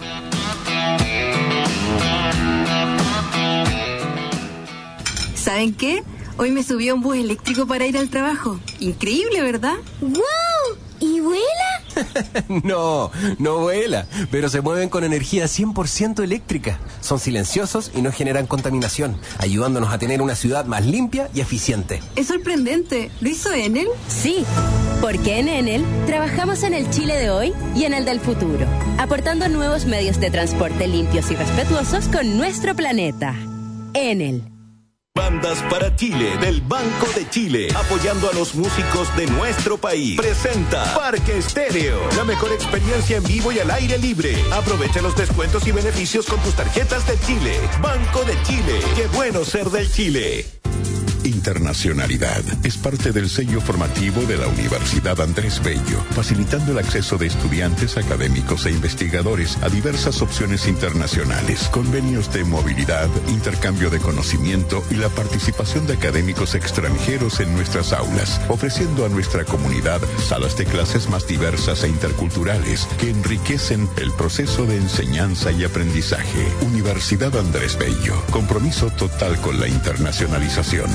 ¿Saben qué? Hoy me subí a un bus eléctrico para ir al trabajo. Increíble, ¿verdad? ¡Wow! ¿Y vuela? No vuela, pero se mueven con energía 100% eléctrica. Son silenciosos y no generan contaminación, ayudándonos a tener una ciudad más limpia y eficiente. Es sorprendente. ¿Lo hizo Enel? Sí, porque en Enel trabajamos en el Chile de hoy y en el del futuro, aportando nuevos medios de transporte limpios y respetuosos con nuestro planeta. Enel. Bandas para Chile del Banco de Chile, apoyando a los músicos de nuestro país. Presenta Parque Estéreo, la mejor experiencia en vivo y al aire libre. Aprovecha los descuentos y beneficios con tus tarjetas de Chile. Banco de Chile, qué bueno ser del Chile. Internacionalidad es parte del sello formativo de la Universidad Andrés Bello, facilitando el acceso de estudiantes, académicos e investigadores a diversas opciones internacionales, convenios de movilidad, intercambio de conocimiento y la participación de académicos extranjeros en nuestras aulas, ofreciendo a nuestra comunidad salas de clases más diversas e interculturales que enriquecen el proceso de enseñanza y aprendizaje. Universidad Andrés Bello, compromiso total con la internacionalización.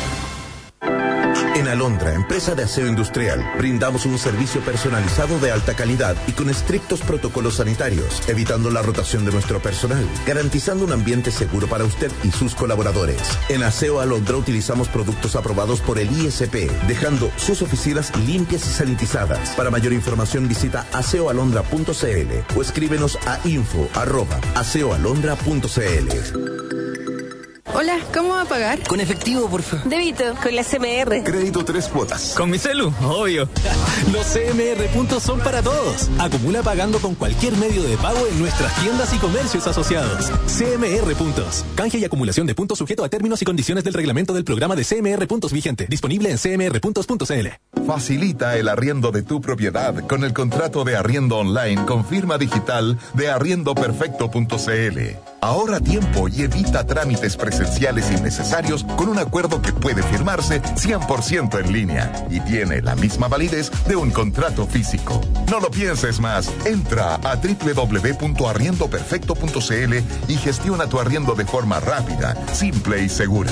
En Alondra, empresa de aseo industrial, brindamos un servicio personalizado de alta calidad y con estrictos protocolos sanitarios, evitando la rotación de nuestro personal, garantizando un ambiente seguro para usted y sus colaboradores. En Aseo Alondra utilizamos productos aprobados por el ISP, dejando sus oficinas limpias y sanitizadas. Para mayor información visita aseoalondra.cl o escríbenos a info@aseoalondra.cl. Hola, ¿cómo va a pagar? Con efectivo, por favor. Débito, con la CMR. Crédito 3 cuotas. Con mi celu, obvio. Los CMR puntos son para todos. Acumula pagando con cualquier medio de pago en nuestras tiendas y comercios asociados. CMR puntos. Canje y acumulación de puntos sujeto a términos y condiciones del reglamento del programa de CMR puntos vigente. Disponible en cmrpuntos.cl. Facilita el arriendo de tu propiedad con el contrato de arriendo online con firma digital de arriendoperfecto.cl. Ahorra tiempo y evita trámites presenciales innecesarios con un acuerdo que puede firmarse 100% en línea y tiene la misma validez de un contrato físico. No lo pienses más. Entra a www.arriendoperfecto.cl y gestiona tu arriendo de forma rápida, simple y segura.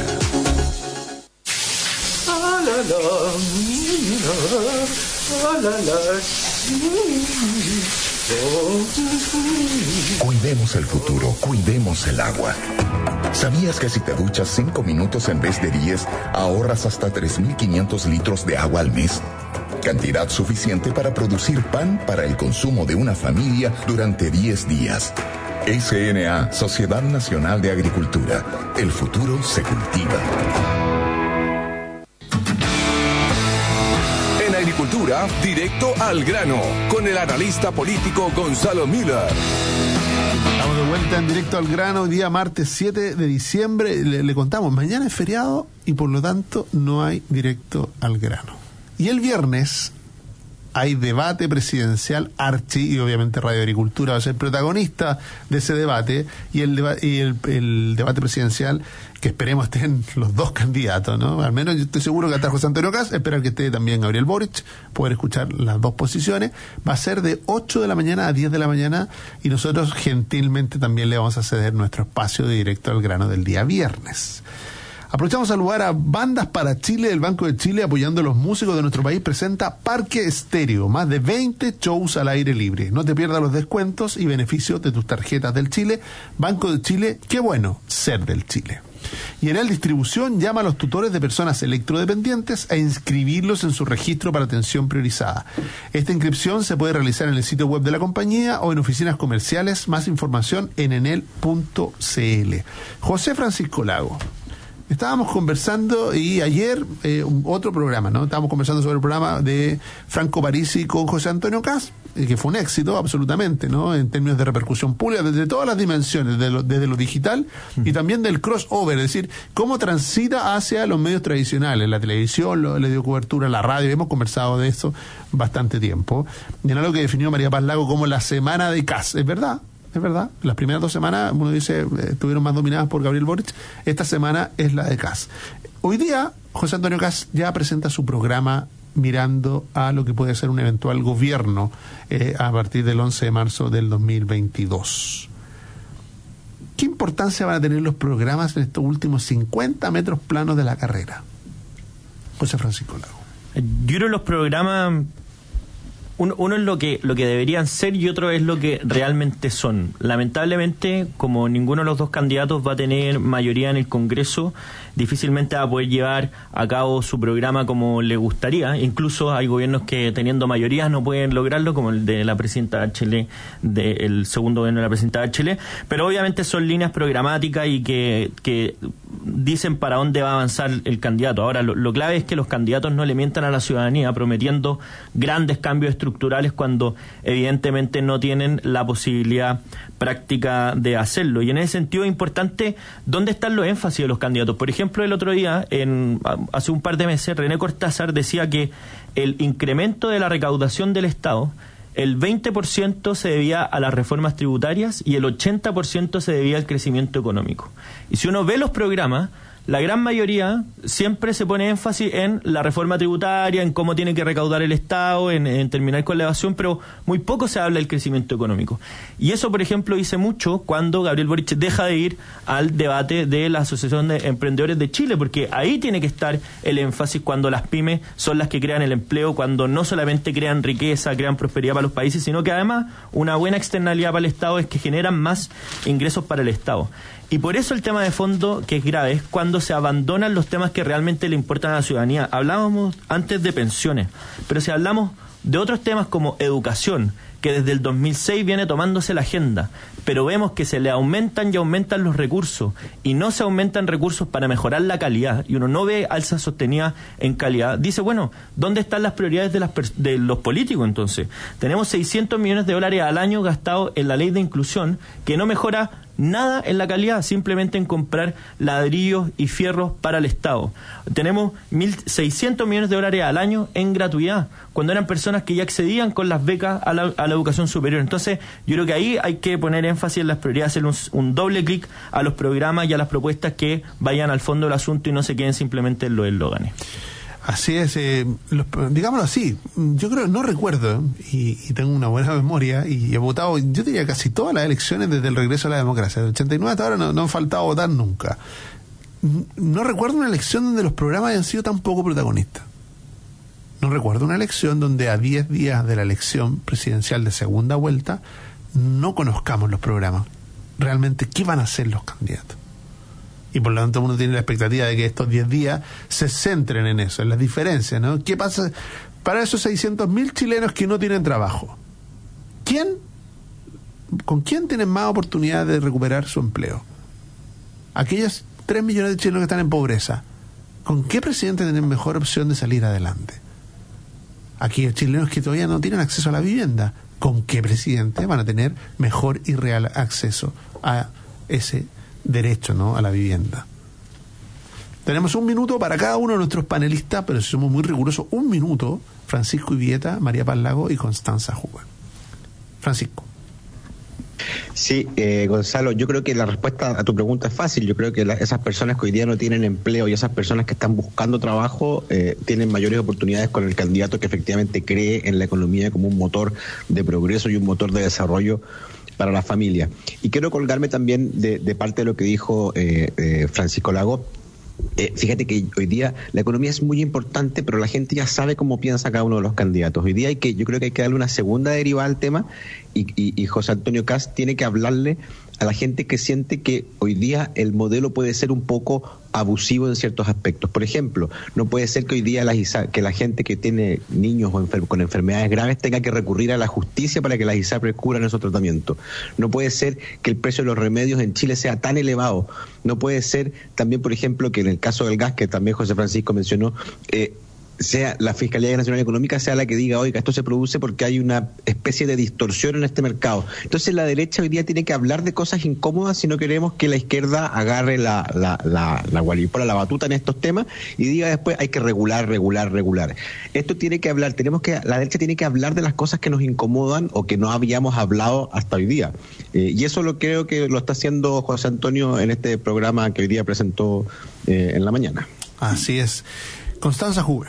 Cuidemos el futuro, cuidemos el agua. ¿Sabías que si te duchas 5 minutos en vez de 10, ahorras hasta 3.500 litros de agua al mes? Cantidad suficiente para producir pan para el consumo de una familia durante 10 días. SNA, Sociedad Nacional de Agricultura. El futuro se cultiva. En Agricultura, directo al grano, con el analista político Gonzalo Müller. Estamos de vuelta en Directo al Grano, día martes 7 de diciembre. Le contamos, mañana es feriado y por lo tanto no hay Directo al Grano. Y el viernes hay debate presidencial, y obviamente Radio Agricultura va a ser protagonista de ese debate, y el debate presidencial, que esperemos estén los dos candidatos, ¿no? Al menos yo estoy seguro que está José Antonio Kast, espero que esté también Gabriel Boric, poder escuchar las dos posiciones. Va a ser de 8 de la mañana a 10 de la mañana, y nosotros gentilmente también le vamos a ceder nuestro espacio de Directo al Grano del día viernes. Aprovechamos a saludar a Bandas para Chile. El Banco de Chile, apoyando a los músicos de nuestro país, presenta Parque Estéreo, más de 20 shows al aire libre. No te pierdas los descuentos y beneficios de tus tarjetas del Chile. Banco de Chile, qué bueno ser del Chile. Y Enel Distribución llama a los tutores de personas electrodependientes a inscribirlos en su registro para atención priorizada. Esta inscripción se puede realizar en el sitio web de la compañía o en oficinas comerciales. Más información en enel.cl. José Francisco Lago. Estábamos conversando, y ayer otro programa, ¿no? Estábamos conversando sobre el programa de Franco Parisi con José Antonio Kast, que fue un éxito absolutamente, ¿no? En términos de repercusión pública, desde todas las dimensiones, desde lo digital y también del crossover, es decir, cómo transita hacia los medios tradicionales, la televisión, le dio cobertura a la radio. Hemos conversado de eso bastante tiempo. Y en algo que definió María Paz Lago como la semana de Kast, es verdad. Es verdad, las primeras 2 semanas, uno dice, estuvieron más dominadas por Gabriel Boric. Esta semana es la de Kast. Hoy día, José Antonio Kast ya presenta su programa mirando a lo que puede ser un eventual gobierno a partir del 11 de marzo del 2022. ¿Qué importancia van a tener los programas en estos últimos 50 metros planos de la carrera? José Francisco Lago. Yo creo que los programas... Uno es lo que deberían ser y otro es lo que realmente son. Lamentablemente, como ninguno de los dos candidatos va a tener mayoría en el Congreso, difícilmente va a poder llevar a cabo su programa como le gustaría. Incluso hay gobiernos que, teniendo mayoría, no pueden lograrlo, como el de la presidenta Bachelet, el segundo gobierno de la presidenta Bachelet. Pero obviamente son líneas programáticas y que dicen para dónde va a avanzar el candidato. Ahora, lo clave es que los candidatos no le mientan a la ciudadanía prometiendo grandes cambios estructurales cuando evidentemente no tienen la posibilidad práctica de hacerlo. Y en ese sentido es importante dónde están los énfasis de los candidatos. Por ejemplo, el otro día, hace un par de meses, René Cortázar decía que el incremento de la recaudación del Estado, el 20% se debía a las reformas tributarias y el 80% se debía al crecimiento económico. Y si uno ve los programas, la gran mayoría siempre se pone énfasis en la reforma tributaria, en cómo tiene que recaudar el Estado, en terminar con la evasión, pero muy poco se habla del crecimiento económico. Y eso, por ejemplo, dice mucho cuando Gabriel Boric deja de ir al debate de la Asociación de Emprendedores de Chile, porque ahí tiene que estar el énfasis cuando las pymes son las que crean el empleo, cuando no solamente crean riqueza, crean prosperidad para los países, sino que además una buena externalidad para el Estado es que generan más ingresos para el Estado. Y por eso el tema de fondo, que es grave, es cuando se abandonan los temas que realmente le importan a la ciudadanía. Hablábamos antes de pensiones, pero si hablamos de otros temas como educación, que desde el 2006 viene tomándose la agenda, pero vemos que se le aumentan y aumentan los recursos y no se aumentan recursos para mejorar la calidad, y uno no ve alzas sostenidas en calidad, dice, bueno, ¿dónde están las prioridades de los políticos entonces? Tenemos 600 millones de dólares al año gastados en la ley de inclusión, que no mejora nada en la calidad, simplemente en comprar ladrillos y fierros para el Estado. Tenemos 1.600 millones de dólares al año en gratuidad, cuando eran personas que ya accedían con las becas a la educación superior. Entonces, yo creo que ahí hay que poner énfasis en las prioridades, hacer un doble clic a los programas y a las propuestas que vayan al fondo del asunto y no se queden simplemente en los eslóganes. Así es, digámoslo así, yo creo, no recuerdo, y tengo una buena memoria, y he votado, yo diría casi todas las elecciones desde el regreso a la democracia, del 89 hasta ahora no han faltado votar nunca. No recuerdo una elección donde los programas hayan sido tan poco protagonistas. No recuerdo una elección donde a 10 días de la elección presidencial de segunda vuelta no conozcamos los programas, realmente qué van a hacer los candidatos. Y por lo tanto uno tiene la expectativa de que estos 10 días se centren en eso, en las diferencias, ¿no? ¿Qué pasa para esos 600.000 chilenos que no tienen trabajo? ¿Con quién tienen más oportunidad de recuperar su empleo? Aquellos 3 millones de chilenos que están en pobreza, ¿con qué presidente tienen mejor opción de salir adelante? Aquellos chilenos que todavía no tienen acceso a la vivienda, ¿con qué presidente van a tener mejor y real acceso a ese derecho, ¿no?, a la vivienda? Tenemos 1 minuto para cada uno de nuestros panelistas, pero si somos muy rigurosos, 1 minuto, Francisco Ibieta, María Paz Lago y Constanza Huber. Francisco. Sí, Gonzalo, yo creo que la respuesta a tu pregunta es fácil. Yo creo que esas personas que hoy día no tienen empleo y esas personas que están buscando trabajo tienen mayores oportunidades con el candidato que efectivamente cree en la economía como un motor de progreso y un motor de desarrollo para la familia. Y quiero colgarme también de parte de lo que dijo Francisco Lago. Fíjate que hoy día la economía es muy importante, pero la gente ya sabe cómo piensa cada uno de los candidatos. Hoy día yo creo que hay que darle una segunda derivada al tema y José Antonio Kast tiene que hablarle a la gente que siente que hoy día el modelo puede ser un poco abusivo en ciertos aspectos. Por ejemplo, no puede ser que hoy día que la gente que tiene niños con enfermedades graves tenga que recurrir a la justicia para que las ISAPRES cubran esos tratamientos. No puede ser que el precio de los remedios en Chile sea tan elevado. No puede ser también, por ejemplo, que en el caso del gas, que también José Francisco mencionó, sea la Fiscalía Nacional Económica sea la que diga, oiga, esto se produce porque hay una especie de distorsión en este mercado. Entonces la derecha hoy día tiene que hablar de cosas incómodas si no queremos que la izquierda agarre la guaripola, la batuta en estos temas y diga después hay que regular. Esto tiene que hablar, la derecha tiene que hablar de las cosas que nos incomodan o que no habíamos hablado hasta hoy día. Y eso creo que lo está haciendo José Antonio en este programa que hoy día presentó en la mañana. Así es. Constanza Huber.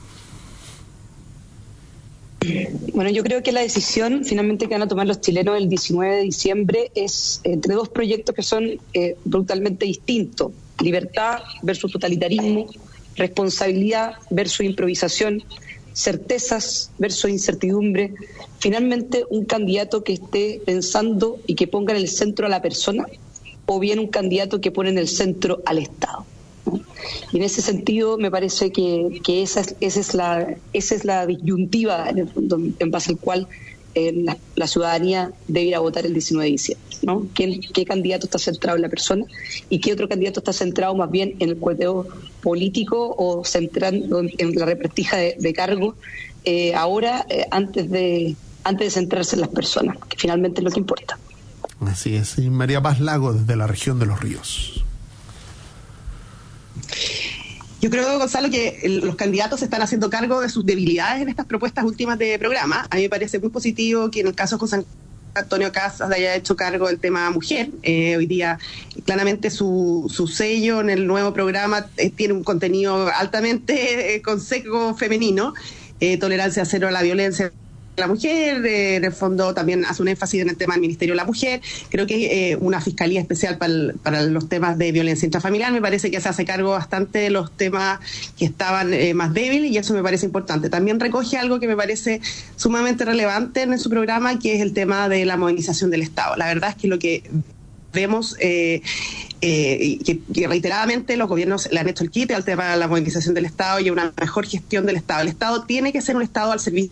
Bueno, yo creo que la decisión finalmente que van a tomar los chilenos el 19 de diciembre es entre 2 proyectos que son brutalmente distintos: libertad versus totalitarismo, responsabilidad versus improvisación, certezas versus incertidumbre. Finalmente, un candidato que esté pensando y que ponga en el centro a la persona, o bien un candidato que pone en el centro al Estado. Y en ese sentido me parece que esa es la disyuntiva en el fondo, en base al cual la ciudadanía debe ir a votar el 19 de diciembre, ¿no? ¿Qué candidato está centrado en la persona y qué otro candidato está centrado más bien en el cueteo político o centrando en la repartija de cargos antes de centrarse en las personas, que finalmente es lo que importa? Así es. Y María Paz Lago, desde la región de Los Ríos. Yo creo, Gonzalo, que los candidatos se están haciendo cargo de sus debilidades en estas propuestas últimas de programa. A mí me parece muy positivo que en el caso de José Antonio Kast haya hecho cargo del tema mujer. Hoy día, claramente, su sello en el nuevo programa tiene un contenido altamente consejo femenino, tolerancia cero a la violencia la mujer, en el fondo también hace un énfasis en el tema del Ministerio de la Mujer. Creo que una fiscalía especial para los temas de violencia intrafamiliar. Me parece que se hace cargo bastante de los temas que estaban más débiles y eso me parece importante. También recoge algo que me parece sumamente relevante en su programa, que es el tema de la modernización del Estado. La verdad es que lo que vemos que reiteradamente los gobiernos le han hecho el quite al tema de la modernización del Estado y una mejor gestión del Estado. El Estado tiene que ser un Estado al servicio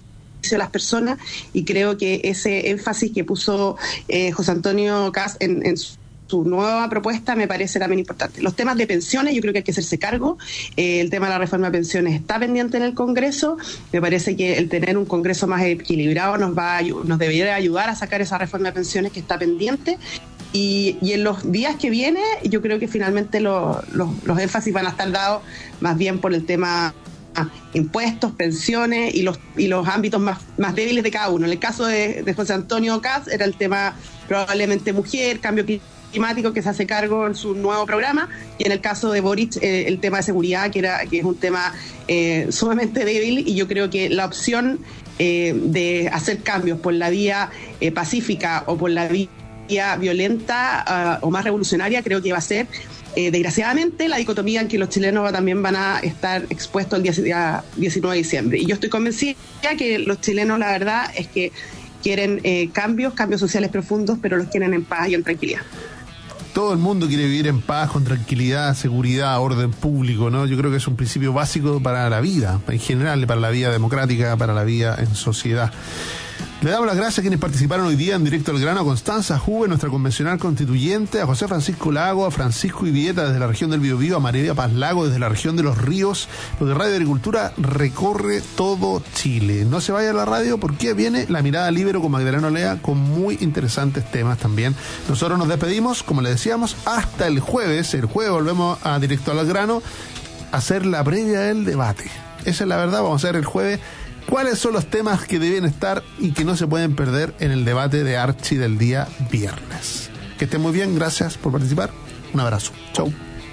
de las personas, y creo que ese énfasis que puso José Antonio Kast en su nueva propuesta me parece también importante. Los temas de pensiones, yo creo que hay que hacerse cargo. El tema de la reforma de pensiones está pendiente en el Congreso. Me parece que el tener un Congreso más equilibrado nos debería ayudar a sacar esa reforma de pensiones que está pendiente. Y en los días que vienen, yo creo que finalmente los énfasis van a estar dados más bien por el tema impuestos, pensiones y los ámbitos más débiles de cada uno. En el caso de José Antonio Kast era el tema probablemente mujer, cambio climático, que se hace cargo en su nuevo programa, y en el caso de Boric el tema de seguridad, que es un tema sumamente débil, y yo creo que la opción de hacer cambios por la vía pacífica o por la vía violenta o más revolucionaria, creo que va a ser desgraciadamente la dicotomía en que los chilenos también van a estar expuestos el día 19 de diciembre. Y yo estoy convencida que los chilenos, la verdad es que quieren cambios sociales profundos, pero los quieren en paz y en tranquilidad. Todo el mundo quiere vivir en paz, con tranquilidad, seguridad, orden público, ¿no? Yo creo que es un principio básico para la vida, en general, para la vida democrática, para la vida en sociedad. Le damos las gracias a quienes participaron hoy día en Directo al Grano: a Constanza Juve, nuestra convencional constituyente, a José Francisco Lago, a Francisco Ibieta desde la región del Biobío, a María Paz Lago desde la región de Los Ríos, porque Radio Agricultura recorre todo Chile. No se vaya a la radio porque viene La Mirada Libero con Magdalena Olea, con muy interesantes temas también. Nosotros nos despedimos, como le decíamos, hasta el jueves. El jueves volvemos a Directo al Grano a hacer la previa del debate. Esa es la verdad, vamos a hacer el jueves cuáles son los temas que deben estar y que no se pueden perder en el debate de Archi del día viernes. Que estén muy bien, gracias por participar. Un abrazo. Chau.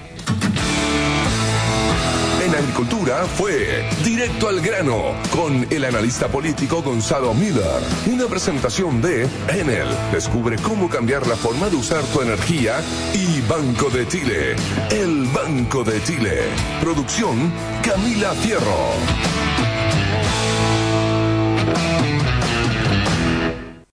En Agricultura fue Directo al Grano con el analista político Gonzalo Miller. Una presentación de Enel. Descubre cómo cambiar la forma de usar tu energía. Y Banco de Chile. El Banco de Chile. Producción Camila Fierro.